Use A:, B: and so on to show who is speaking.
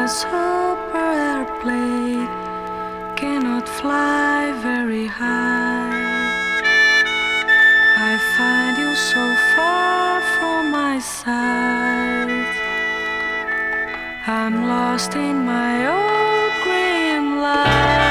A: super airplane cannot fly very high. I find you so far from my side. I'm lost in my old green light.